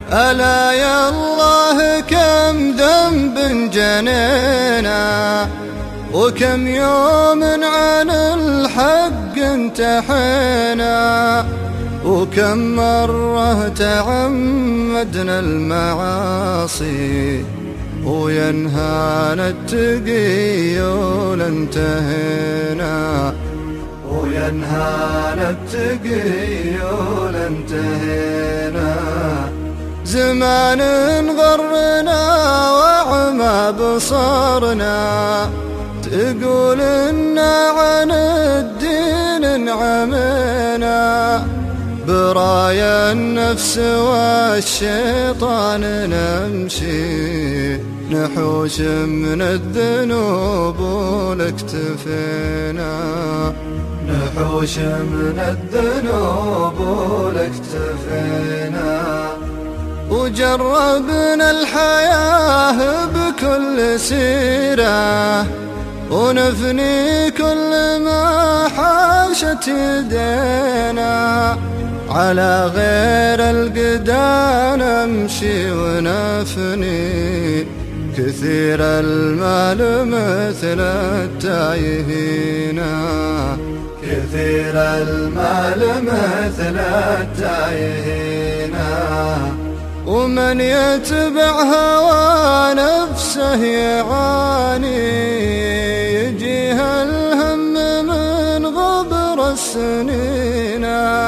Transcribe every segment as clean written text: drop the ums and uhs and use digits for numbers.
ألا يا الله كم ذنب جنينا، وكم يوم عن الحق انتحينا، وكم مرة تعمدنا المعاصي وينهانا التقي ولانتهينا، وينهانا التقي ولانتهينا. زمان غرنا وعمى بصرنا، تقول إنا عن الدين انعمينا، برايا النفس والشيطان نمشي، نحوش من الذنوب ولاكتفينا، نحوش من الذنوب ولاكتفينا. وجربنا الحياة بكل سيرة، ونفني كل ما حاشت يدينا، على غير القدا نمشي ونفني، كثير المال مثل التايهين، كثير المال مثل التايهين. ومن يتبع هوى نفسه يعاني، يجيها الهم من غبر السنين،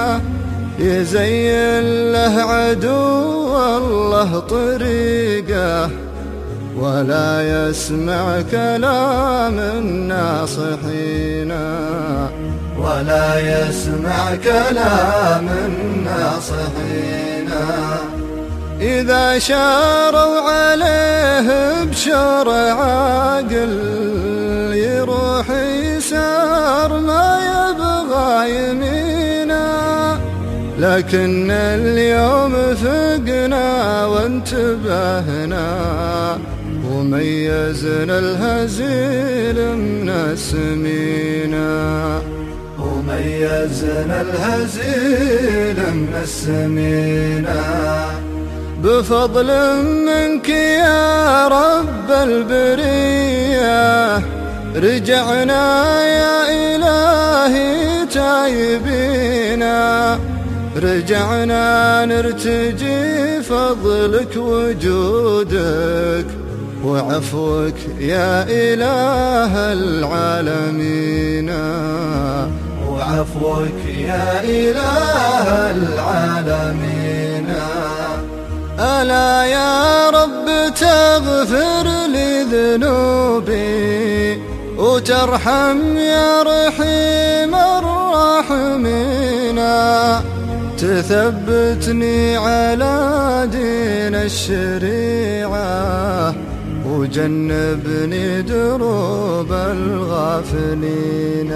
يزين له عدو الله طريقه، ولا يسمع كلام الناصحين، ولا يسمع كلام الناصحين. إذا شاروا عليه بشر عاقل، يروح يسار ما يبغى يمينا، لكن اليوم فقنا وانتبهنا، وميزنا الهزيل من السمينا، وميزنا الهزيل من السمينا. بفضل منك يا رب البرية، رجعنا يا إلهي تايبينا، رجعنا نرتجي فضلك وجودك وعفوك يا إله العالمين، وعفوك يا إله العالمين. ألا يا رب تغفر لي ذنوبي، وترحم يا رحيم الراحمين، تثبتني على دين الشريعة، وجنبني دروب الغافلين،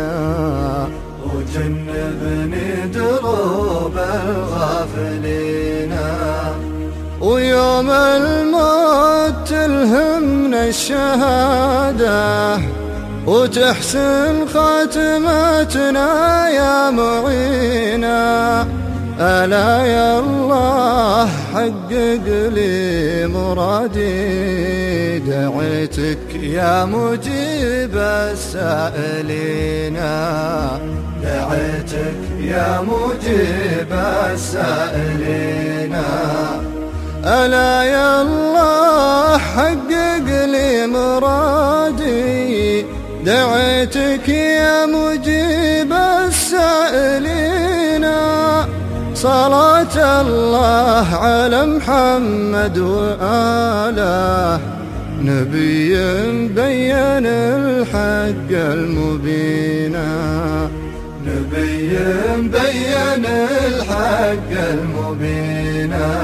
وجنبني دروب الغافلين. ويوم الموت تلهمنا الشهادة، وتحسن خاتمتنا يا معينا. ألا يا الله حقق لي مرادي، دعيتك يا مجيب السائلين، دعيتك يا مجيب السائلين. ألا يا الله حقق لي مرادي، دعيتك يا مجيب السائلين. صلاة الله على محمد وآله، نبي بين الحق المبين، نبي بين الحق المبين.